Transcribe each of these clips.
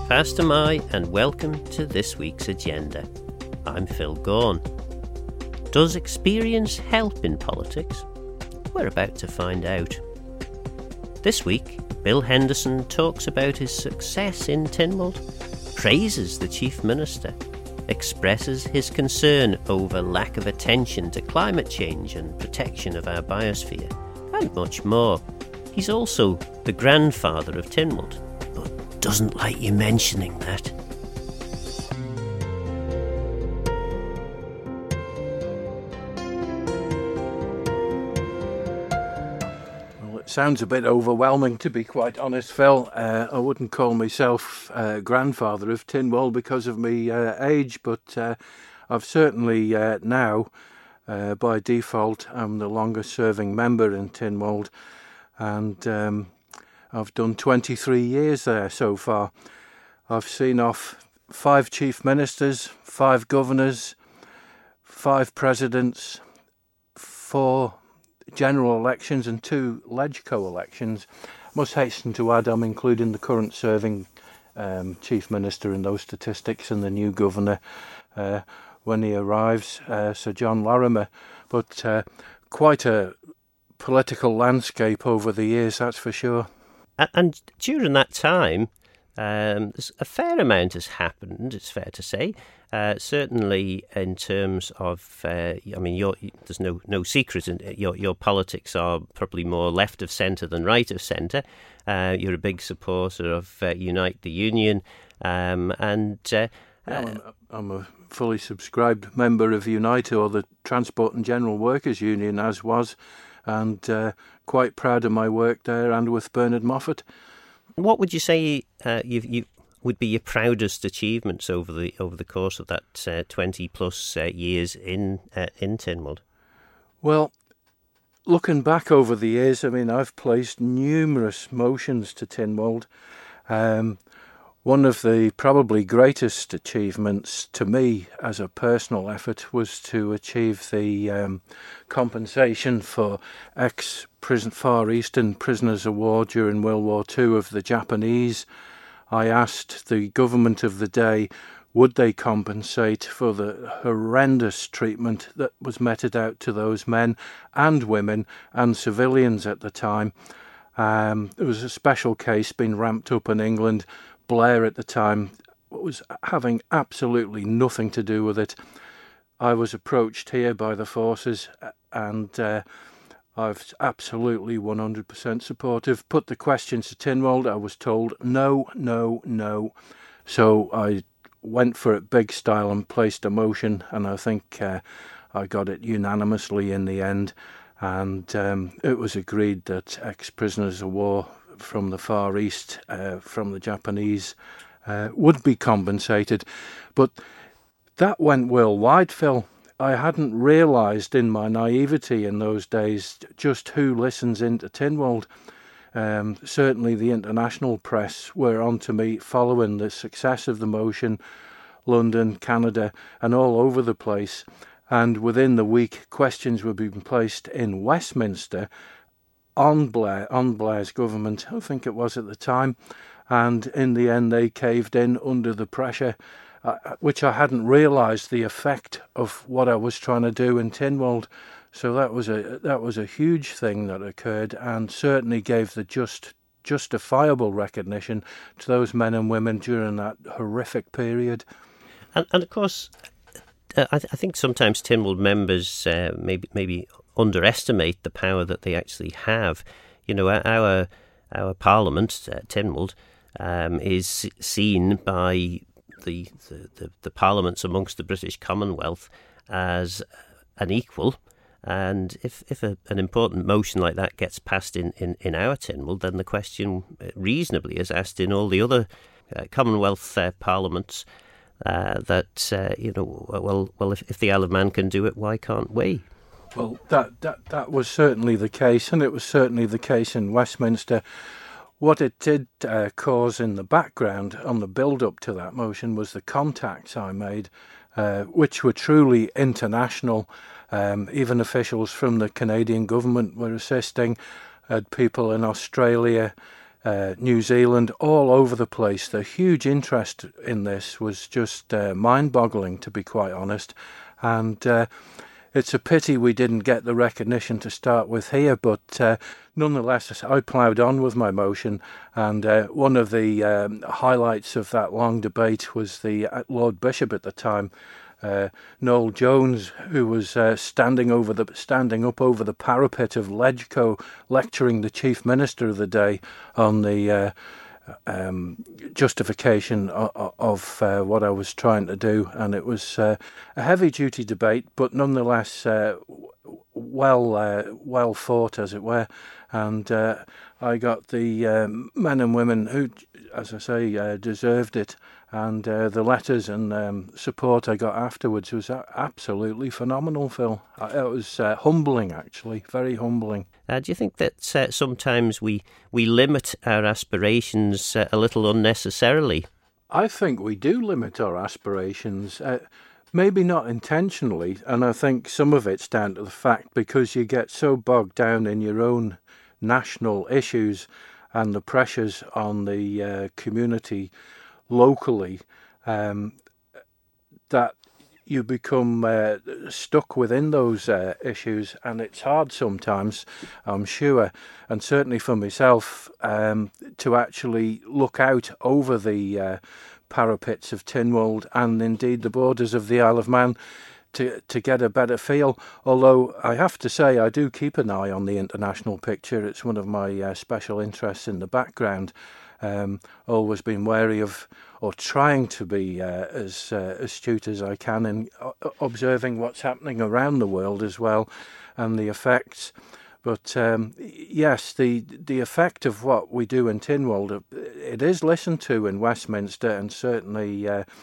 Pastor Mai, and welcome to this week's agenda. I'm Phil Gaughan. Does experience help in politics? We're about to find out. This week, Bill Henderson talks about his success in Tynwald, praises the Chief Minister, expresses his concern over lack of attention to climate change and protection of our biosphere, and much more. He's also the grandfather of Tynwald, but doesn't like you mentioning that. Sounds a bit overwhelming, to be quite honest, Phil. I wouldn't call myself grandfather of Tynwald because of my age, but I've certainly now, by default, I'm the longest serving member in Tynwald, and I've done 23 years there so far. I've seen off 5 chief ministers, 5 governors, 5 presidents, 4 general elections and 2 LegCo elections. Must hasten to add I'm including the current serving Chief Minister in those statistics and the new Governor when he arrives, Sir John Lorimer. But quite a political landscape over the years, that's for sure. And during that time, there's a fair amount has happened, it's fair to say. Certainly, in terms of, there's no secret. Your politics are probably more left of centre than right of centre. You're a big supporter of Unite the Union, I'm a fully subscribed member of Unite, or the Transport and General Workers Union, as was, and quite proud of my work there and with Bernard Moffat. What would you say you would be your proudest achievements over the course of that 20 plus years in Tynwald? Well, looking back over the years, I've placed numerous motions to Tynwald. One of the probably greatest achievements to me as a personal effort was to achieve the compensation for Far Eastern prisoners of war during World War II of the Japanese. I asked the government of the day, would they compensate for the horrendous treatment that was meted out to those men and women and civilians at the time. There was a special case being ramped up in England. Blair at the time was having absolutely nothing to do with it. I was approached here by the forces and I've absolutely 100% supportive. Put the question to Tynwald, I was told no. So I went for it big style and placed a motion, and I think I got it unanimously in the end. And it was agreed that ex-prisoners of war from the Far East, from the Japanese, would be compensated. But that went worldwide, Phil. I hadn't realised in my naivety in those days just who listens into Tynwald. Certainly the international press were on to me following the success of the motion, London, Canada and all over the place. And within the week, questions were being placed in Westminster on Blair's government, I think it was at the time. And in the end, they caved in under the pressure, which I hadn't realised the effect of what I was trying to do in Tynwald. So that was a huge thing that occurred, and certainly gave the justifiable recognition to those men and women during that horrific period. And of course, I think sometimes Tynwald members maybe underestimate the power that they actually have. You know, our Parliament, Tynwald, is seen by the parliaments amongst the British Commonwealth as an equal, and if an important motion like that gets passed in our Tynwald, then the question reasonably is asked in all the other Commonwealth parliaments if the Isle of Man can do it, why can't we? Well, that was certainly the case, and it was certainly the case in Westminster. What it did cause in the background on the build-up to that motion was the contacts I made, which were truly international. Even officials from the Canadian government were assisting. I had people in Australia, New Zealand, all over the place. The huge interest in this was just mind-boggling, to be quite honest. And it's a pity we didn't get the recognition to start with here, but nonetheless, I ploughed on with my motion, and one of the highlights of that long debate was the Lord Bishop at the time, Noel Jones, who was standing up over the parapet of Legco, lecturing the Chief Minister of the day on the justification of what I was trying to do, and it was a heavy-duty debate, but nonetheless well fought, as it were, and I got the men and women who, as I say, deserved it, and the letters and support I got afterwards was absolutely phenomenal, Phil. It was humbling, actually, very humbling. Do you think that sometimes we limit our aspirations a little unnecessarily? I think we do limit our aspirations, maybe not intentionally, and I think some of it's down to the fact because you get so bogged down in your own national issues and the pressures on the community locally, that you become stuck within those issues, and it's hard sometimes, I'm sure, and certainly for myself, to actually look out over the parapets of Tynwald and indeed the borders of the Isle of Man to get a better feel. Although I have to say I do keep an eye on the international picture. It's one of my special interests in the background. Always been wary of, or trying to be as astute as I can in observing what's happening around the world as well, and the effects. But yes, the effect of what we do in Tynwald, it is listened to in Westminster, and certainly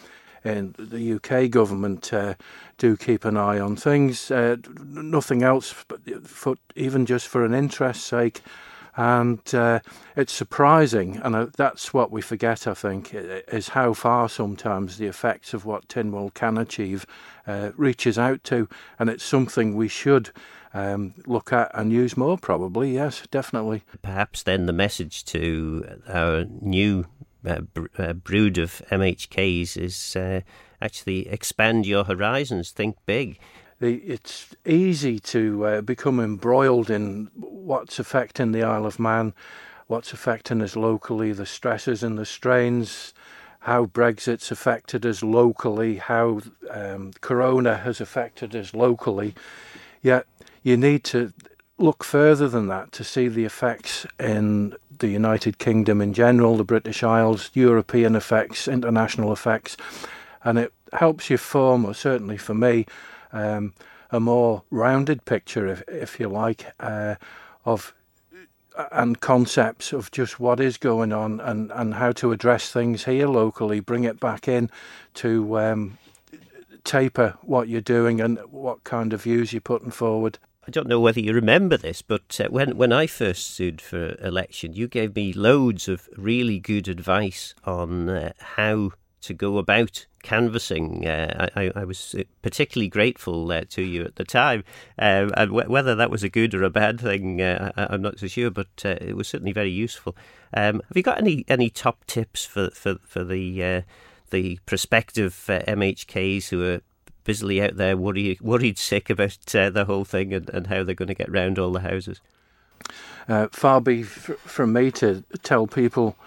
in the UK government do keep an eye on things. Nothing else, but even just for an interest's sake. And it's surprising, and that's what we forget, I think, is how far sometimes the effects of what Tynwald can achieve reaches out to, and it's something we should look at and use more, probably. Yes, definitely. Perhaps then the message to our new brood of MHKs is actually expand your horizons, think big. It's easy to become embroiled in what's affecting the Isle of Man, what's affecting us locally, the stresses and the strains, how Brexit's affected us locally, how Corona has affected us locally. Yet you need to look further than that to see the effects in the United Kingdom in general, the British Isles, European effects, international effects, and it helps you form, or certainly for me, a more rounded picture, if you like, of and concepts of just what is going on and how to address things here locally, bring it back in to taper what you're doing and what kind of views you're putting forward. I don't know whether you remember this, but when I first stood for election, you gave me loads of really good advice on how to go about canvassing. I was particularly grateful to you at the time, and whether that was a good or a bad thing, I'm not so sure, but it was certainly very useful. Have you got any top tips for the prospective MHKs who are busily out there worried sick about the whole thing and how they're going to get round all the houses? Far be from me to tell people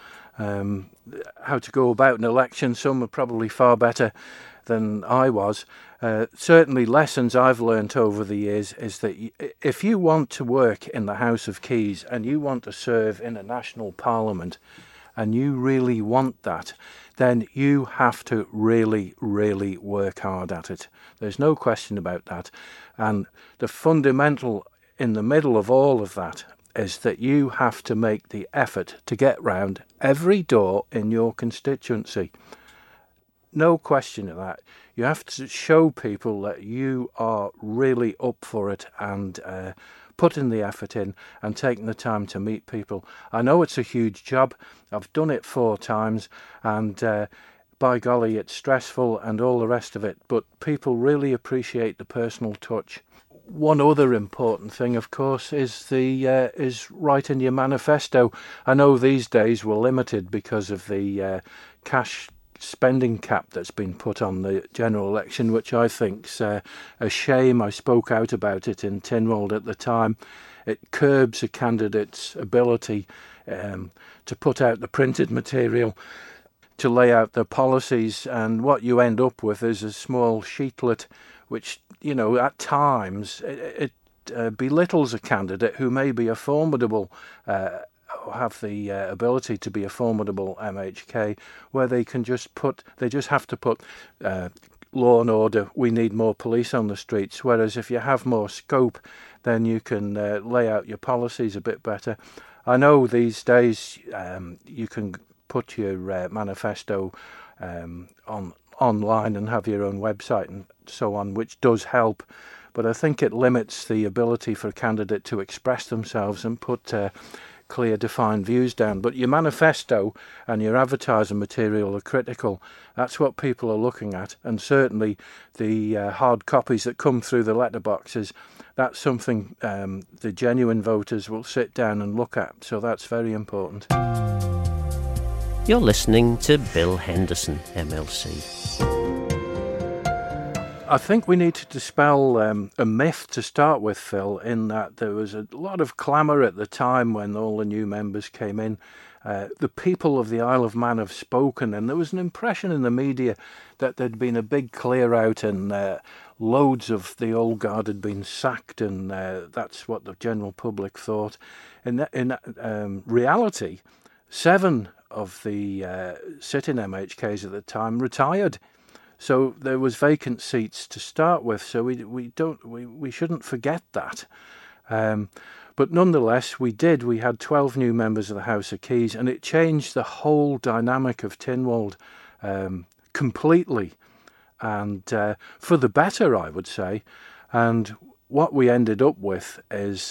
how to go about an election. Some are probably far better than I was. Certainly lessons I've learnt over the years is that if you want to work in the House of Keys and you want to serve in a national parliament and you really want that, then you have to really, really work hard at it. There's no question about that. And the fundamental in the middle of all of that is that you have to make the effort to get round every door in your constituency. No question of that. You have to show people that you are really up for it and putting the effort in and taking the time to meet people. I know it's a huge job. I've done it 4 times and by golly, it's stressful and all the rest of it, but people really appreciate the personal touch. one other important thing, of course, is is writing your manifesto. I know these days we're limited because of the cash spending cap that's been put on the general election, which I think's a shame. I spoke out about it in Tynwald at the time. It curbs a candidate's ability to put out the printed material, to lay out their policies, and what you end up with is a small sheetlet which, at times it belittles a candidate who may be a formidable have the ability to be a formidable MHK, where they just have to put law and order, we need more police on the streets, whereas if you have more scope, then you can lay out your policies a bit better. I know these days you can put your manifesto online and have your own website and so on, which does help, but I think it limits the ability for a candidate to express themselves and put clear, defined views down. But your manifesto and your advertising material are critical. That's what people are looking at, and certainly the hard copies that come through the letterboxes, that's something the genuine voters will sit down and look at, so that's very important. You're listening to Bill Henderson, MLC. I think we need to dispel a myth to start with, Phil, in that there was a lot of clamour at the time when all the new members came in. The people of the Isle of Man have spoken, and there was an impression in the media that there'd been a big clear out and loads of the old guard had been sacked, and that's what the general public thought. In reality, 7 of the sitting MHKs at the time retired. So there was vacant seats to start with, so we shouldn't forget that. But nonetheless, we had 12 new members of the House of Keys, and it changed the whole dynamic of Tynwald completely, and for the better, I would say. And what we ended up with is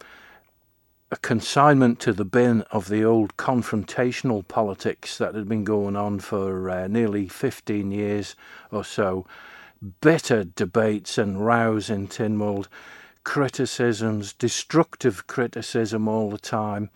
a consignment to the bin of the old confrontational politics that had been going on for nearly 15 years or so. Bitter debates and rows in Tynwald, criticisms, destructive criticism all the time.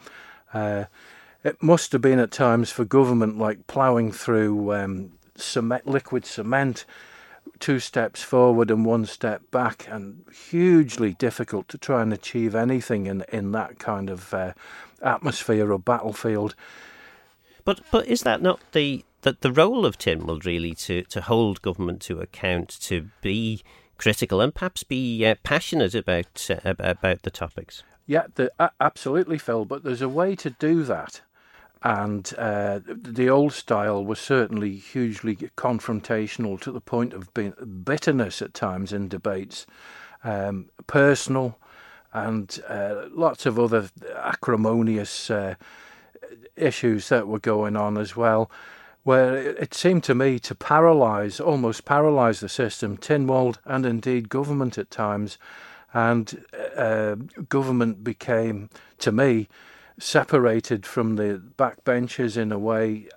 It must have been at times for government like ploughing through liquid cement, 2 steps forward and 1 step back, and hugely difficult to try and achieve anything in that kind of atmosphere or battlefield. But is that not the role of Tynwald, really, to hold government to account, to be critical and perhaps be passionate about the topics? Yeah, absolutely, Phil, but there's a way to do that. And the old style was certainly hugely confrontational, to the point of being bitterness at times in debates, personal, and lots of other acrimonious issues that were going on as well, where it seemed to me to almost paralyse the system, Tynwald, and indeed government at times. And government became, to me, separated from the backbenchers in a way,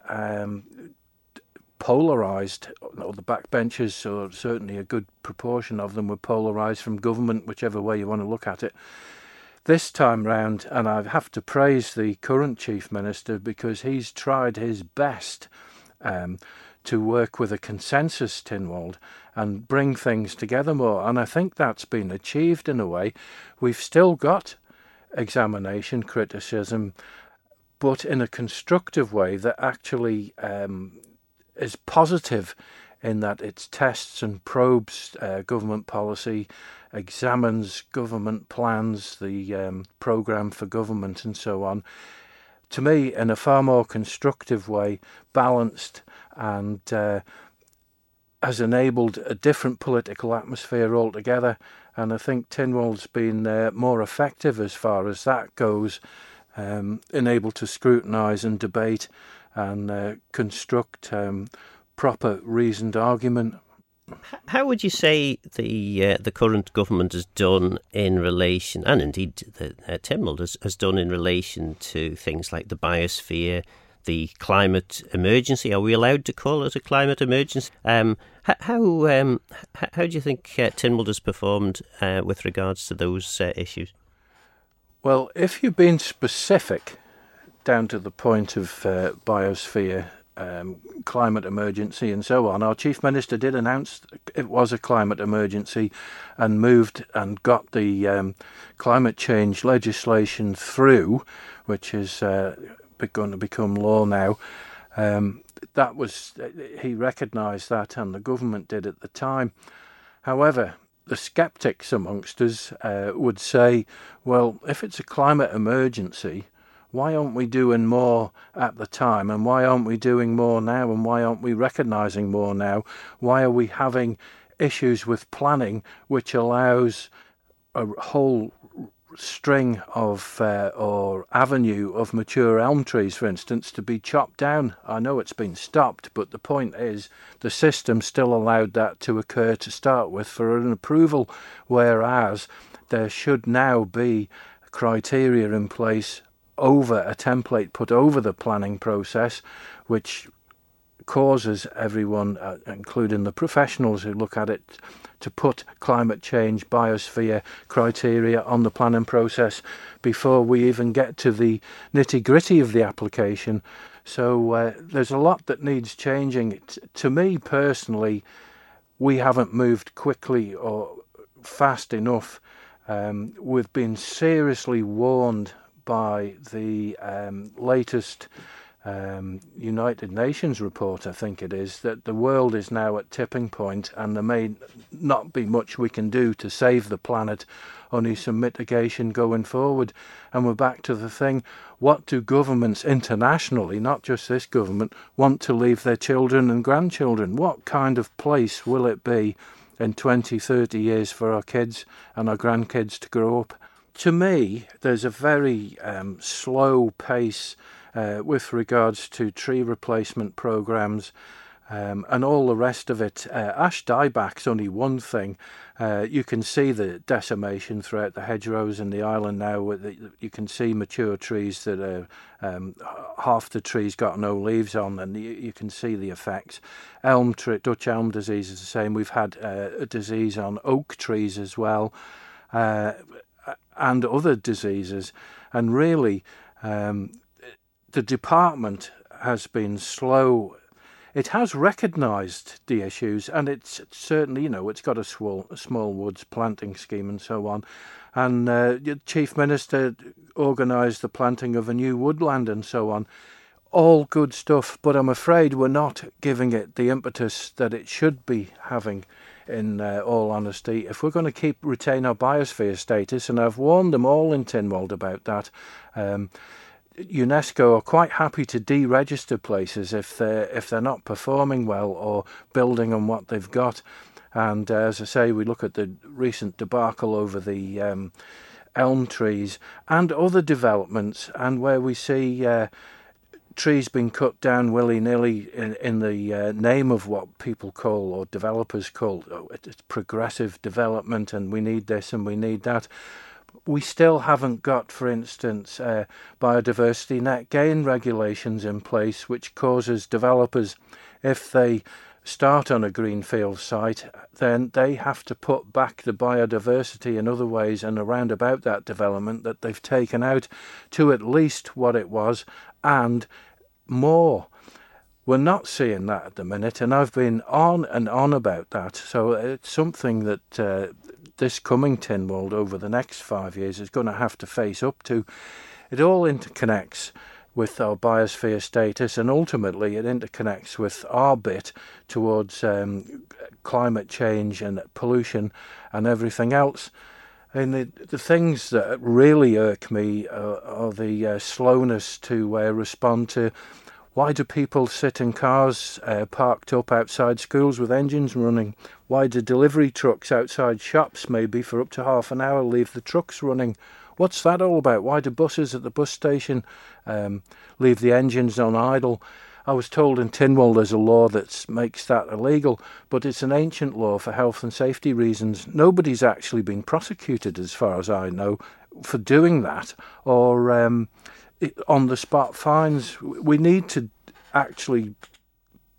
polarised, or the backbenchers, or certainly a good proportion of them, were polarised from government, whichever way you want to look at it. This time round, and I have to praise the current Chief Minister, because he's tried his best to work with a consensus, Tynwald, and bring things together more, and I think that's been achieved in a way. We've still got examination, criticism, but in a constructive way that actually is positive, in that it tests and probes government policy, examines government plans, the programme for government and so on, to me in a far more constructive way, balanced, and has enabled a different political atmosphere altogether. And I think Tynwald's been more effective as far as that goes, able to scrutinise and debate and construct proper reasoned argument. How would you say the current government has done in relation, and indeed Tynwald has done in relation to things like the biosphere, the climate emergency? Are we allowed to call it a climate emergency? How do you think Tynwald has performed with regards to those issues? Well, if you've been specific down to the point of biosphere, climate emergency and so on, our Chief Minister did announce it was a climate emergency and moved and got the climate change legislation through, which is going to become law now. He recognised that, and the government did at the time. However, the sceptics amongst us would say, well, if it's a climate emergency, why aren't we doing more at the time, and why aren't we doing more now, and why aren't we recognising more now? Why are we having issues with planning which allows a whole string of or avenue of mature elm trees, for instance, to be chopped down? I know it's been stopped, but the point is the system still allowed that to occur to start with for an approval, whereas there should now be criteria in place over a template put over the planning process, which causes everyone, including the professionals who look at it, to put climate change, biosphere criteria on the planning process before we even get to the nitty-gritty of the application. So there's a lot that needs changing. To me personally, we haven't moved quickly or fast enough. We've been seriously warned by the latest United Nations report, I think it is, that the world is now at tipping point and there may not be much we can do to save the planet, only some mitigation going forward. And we're back to the thing, what do governments internationally, not just this government, want to leave their children and grandchildren? What kind of place will it be in 20, 30 years for our kids and our grandkids to grow up? To me, there's a very slow pace with regards to tree replacement programs and all the rest of it. Ash dieback's only one thing. You can see the decimation throughout the hedgerows in the island now. You can see mature trees that are half the trees got no leaves on, and you can see the effects. Dutch elm disease is the same. We've had a disease on oak trees as well. And other diseases, and really the department has been slow. It has recognised the issues, and it's certainly, it's got a small woods planting scheme and so on, and the Chief Minister organised the planting of a new woodland and so on. All good stuff, but I'm afraid we're not giving it the impetus that it should be having, in all honesty. If we're going to retain our biosphere status, and I've warned them all in Tynwald about that, UNESCO are quite happy to deregister places if they're not performing well or building on what they've got. And as I say, we look at the recent debacle over the elm trees and other developments, and where we see trees being cut down willy-nilly in the name of what people call, or developers call, it's progressive development, and we need this and we need that. We still haven't got, for instance, biodiversity net gain regulations in place, which causes developers, if they start on a greenfield site, then they have to put back the biodiversity in other ways and around about that development that they've taken out to at least what it was and more. We're not seeing that at the minute, and I've been on and on about that. So it's something that this coming Tynwald over the next 5 years is going to have to face up to. It all interconnects with our biosphere status, and ultimately it interconnects with our bit towards climate change and pollution and everything else. And the things that really irk me are the slowness to respond to. Why do people sit in cars parked up outside schools with engines running? Why do delivery trucks outside shops, maybe for up to half an hour, leave the trucks running? What's that all about? Why do buses at the bus station leave the engines on idle? I was told in Tynwald there's a law that makes that illegal, but it's an ancient law for health and safety reasons. Nobody's actually been prosecuted, as far as I know, for doing that, or on-the-spot fines. We need to actually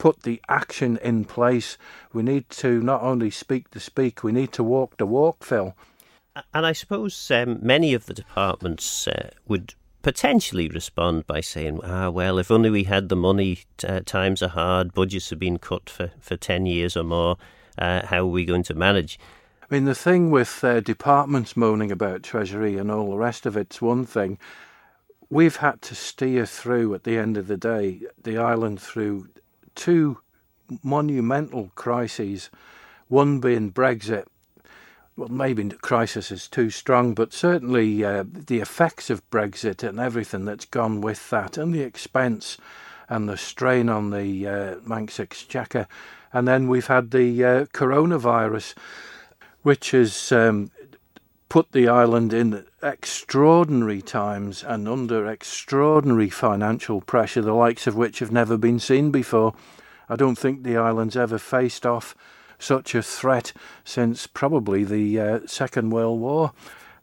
put the action in place. We need to not only speak the speak, we need to walk the walk, Phil. And I suppose many of the departments would potentially respond by saying, well, if only we had the money, times are hard, budgets have been cut for 10 years or more, how are we going to manage? I mean, the thing with departments moaning about Treasury and all the rest of it's one thing. We've had to steer through, at the end of the day, the island through two monumental crises, one being Brexit. Well, maybe crisis is too strong, but certainly the effects of Brexit and everything that's gone with that, and the expense and the strain on the Manx Exchequer. And then we've had the coronavirus, which has put the island in extraordinary times and under extraordinary financial pressure, the likes of which have never been seen before. I don't think the island's ever faced off such a threat since probably the Second World War.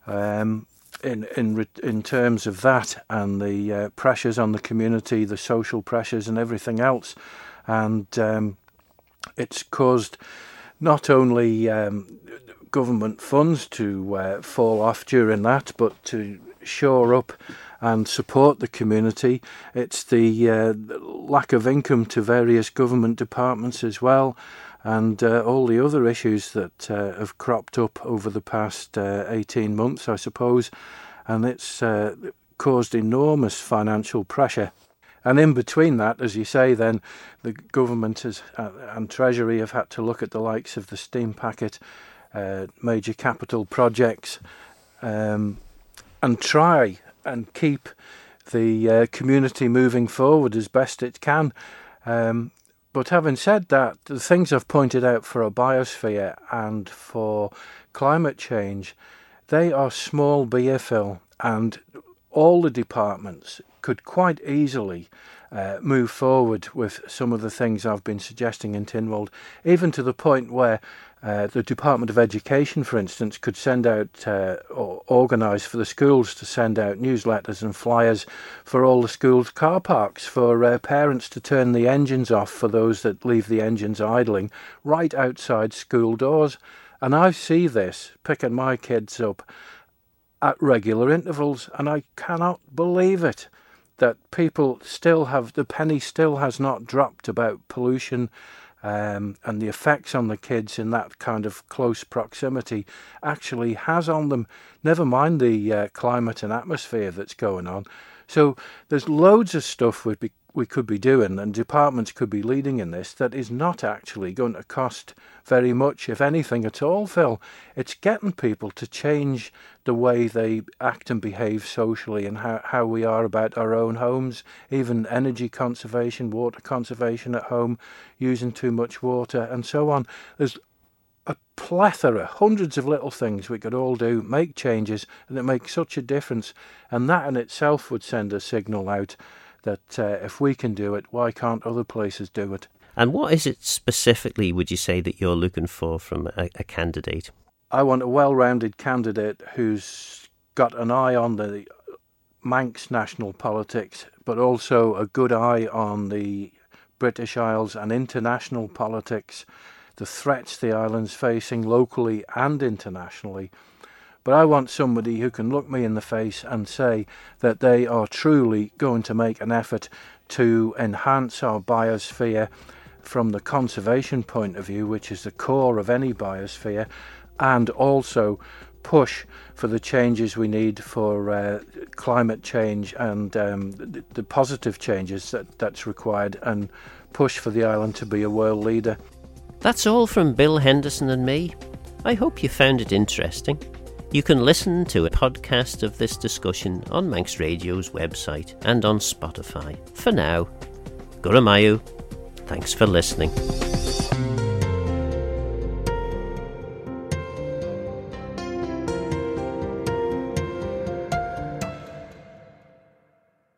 In terms of that and the pressures on the community, the social pressures and everything else, and it's caused not only government funds to fall off during that, but to shore up and support the community. It's the lack of income to various government departments as well, and all the other issues that have cropped up over the past 18 months, I suppose, and it's caused enormous financial pressure. And in between that, as you say, then the government and Treasury have had to look at the likes of the steam packet, major capital projects, and try and keep the community moving forward as best it can. But having said that, the things I've pointed out for a biosphere and for climate change, they are small beer, Phil, and all the departments could quite easily move forward with some of the things I've been suggesting in Tynwald, even to the point where the Department of Education, for instance, could send out or organise for the schools to send out newsletters and flyers for all the schools' car parks for parents to turn the engines off for those that leave the engines idling right outside school doors. And I see this picking my kids up at regular intervals, and I cannot believe it that people still have, the penny still has not dropped about pollution and the effects on the kids in that kind of close proximity actually has on them, never mind the climate and atmosphere that's going on. So there's loads of stuff we could be doing, and departments could be leading in this, that is not actually going to cost very much, if anything at all, Phil. It's getting people to change the way they act and behave socially, and how we are about our own homes, even energy conservation, water conservation at home, using too much water, and so on. There's a plethora, hundreds of little things we could all do, make changes, and it makes such a difference. And that in itself would send a signal out that if we can do it, why can't other places do it? And what is it specifically, would you say, that you're looking for from a candidate? I want a well-rounded candidate who's got an eye on the Manx national politics, but also a good eye on the British Isles and international politics, the threats the island's facing locally and internationally. But I want somebody who can look me in the face and say that they are truly going to make an effort to enhance our biosphere from the conservation point of view, which is the core of any biosphere, and also push for the changes we need for climate change and the positive changes that's required, and push for the island to be a world leader. That's all from Bill Henderson and me. I hope you found it interesting. You can listen to a podcast of this discussion on Manx Radio's website and on Spotify. For now, Guramayu. Thanks for listening.